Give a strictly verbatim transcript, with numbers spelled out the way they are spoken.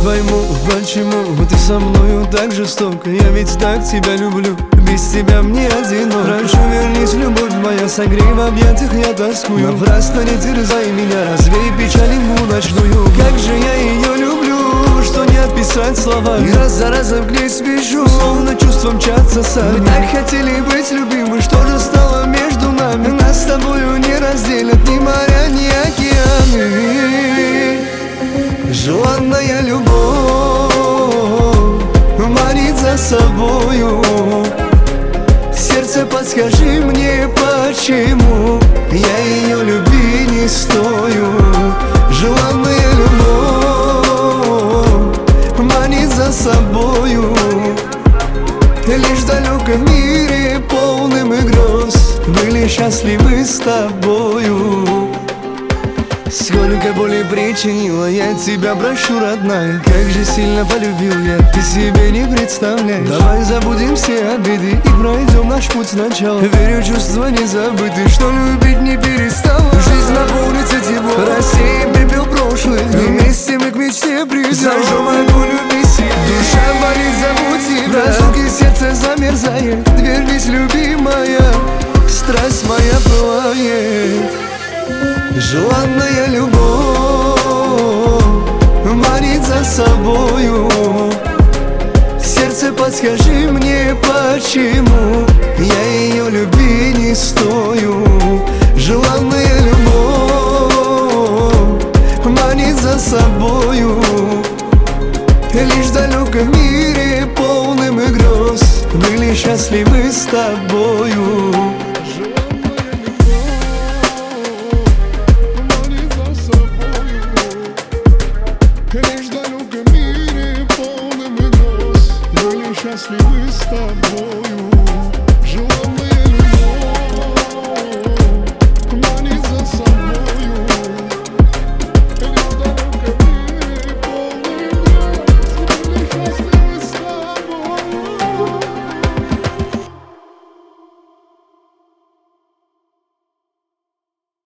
пойму, почему ты со мною так жестоко. Я ведь так тебя люблю, без тебя мне одиноко. Прошу, вернись, любовь моя, согрей в объятиях, я тоскую. Напрасно не терзай меня, развей печаль ему ночную. Как же я ее люблю, что не описать словами. Раз за разом к ней спешу, словно чувства мчатся сами. Мы так хотели быть любимы, что же стало между нами? Нас с тобою не разделят ни моря, ни океаны. Желанная любовь манит за собою. Сердце, подскажи мне, почему я ее любви не стою. Желанная любовь манит за собою. Лишь в далеком мире, полным и гроз, были счастливы с тобою. Сколько боли причинила я тебя, прошу, родная. Как же сильно полюбил я, ты себе не представляешь. Давай забудем все обиды и пройдем наш путь сначала. Верю, чувства не забыты, что любить не переставай. Жизнь наполнится теплом, рассеем пепел прошлых. Вместе мы к мечте придем, зажжем огонь любви себе. Душа болит, забудь тебя, в разлуке сердце замерзает. Вернись, любимая, страсть моя пылает. Желанная любовь манит за собою. Сердце, подскажи мне, почему я ее любви не стою. Желанная любовь манит за собою. Лишь в далеком мире, полным и гроз, были счастливы с тобою.